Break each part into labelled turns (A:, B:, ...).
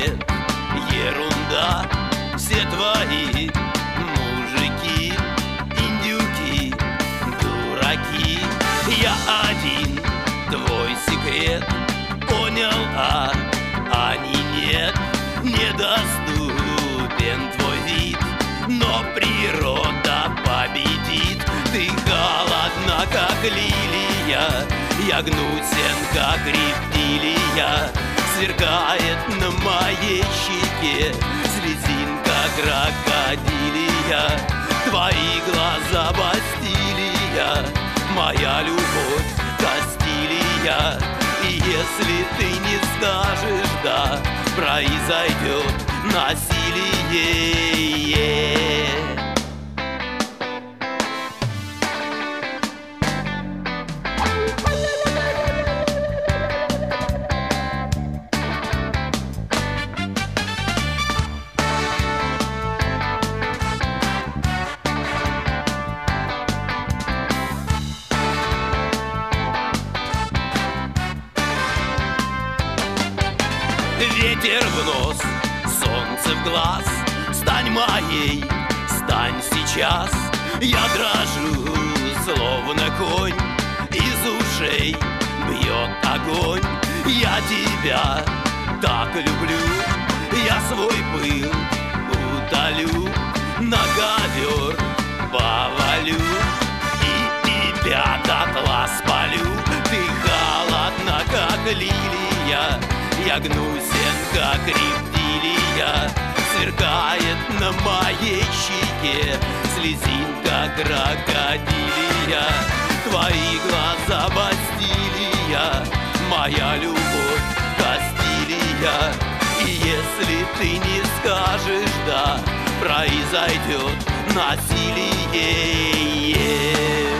A: нет, ерунда. Все твои мужики, индюки, дураки. Я один твой секрет понял, а они нет. Недоступен твой вид, но природа победит. Ты холодна, как лилия, я гнусен, как рептилия. Сверкает на моей щеке слезинка крокодилия. Твои глаза Бастилия, моя любовь Кастилия. И если ты не скажешь «да», произойдет насилие. Ветер в нос, солнце в глаз, стань моей, стань сейчас. Я дрожу, словно конь, из ушей бьет огонь. Я тебя так люблю, я свой пыл утолю, на ковер повалю и тебя дотла спалю. Ты холодна, как лилия, я гнусен, как рептилия. Сверкает на моей щеке слезинка крокодилия. Твои глаза Бастилия, моя любовь Кастилия. И если ты не скажешь «да», произойдет насилие.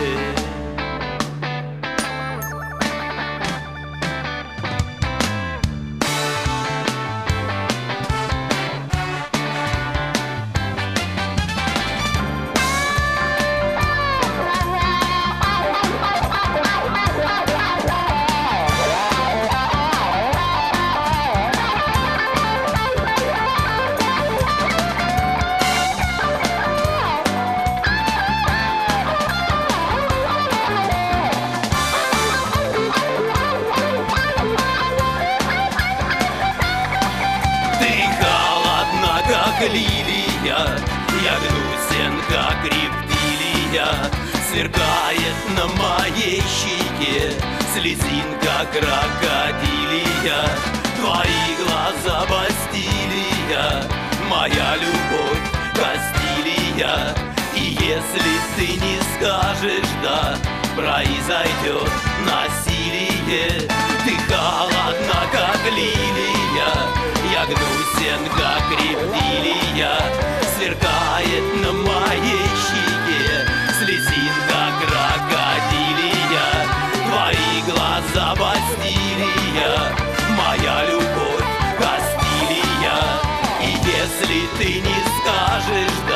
A: Лилия, я гнусен, как рептилия. Сверкает на моей щеке слезинка крокодилия. Твои глаза Бастилия, моя любовь Кастилия. И если ты не скажешь «да», произойдет насилие. Ты холодна, как лилия, я гнусен, как рептилия. Сверкает на моей щеке слезинка крокодилия. Твои глаза Бастилия, моя любовь Кастилия. И если ты не скажешь